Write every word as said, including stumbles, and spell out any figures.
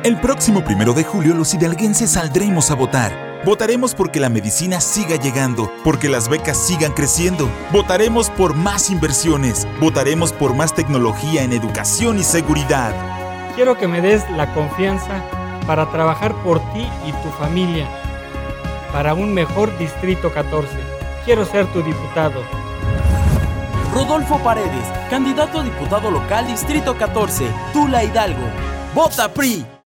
El próximo primero de julio los hidalguenses saldremos a votar. Votaremos porque la medicina siga llegando, porque las becas sigan creciendo. Votaremos por más inversiones. Votaremos por más tecnología en educación y seguridad. Quiero que me des la confianza para trabajar por ti y tu familia, para un mejor Distrito catorce. Quiero ser tu diputado. Rodolfo Paredes, candidato a diputado local Distrito catorce, Tula Hidalgo. ¡Vota P R I!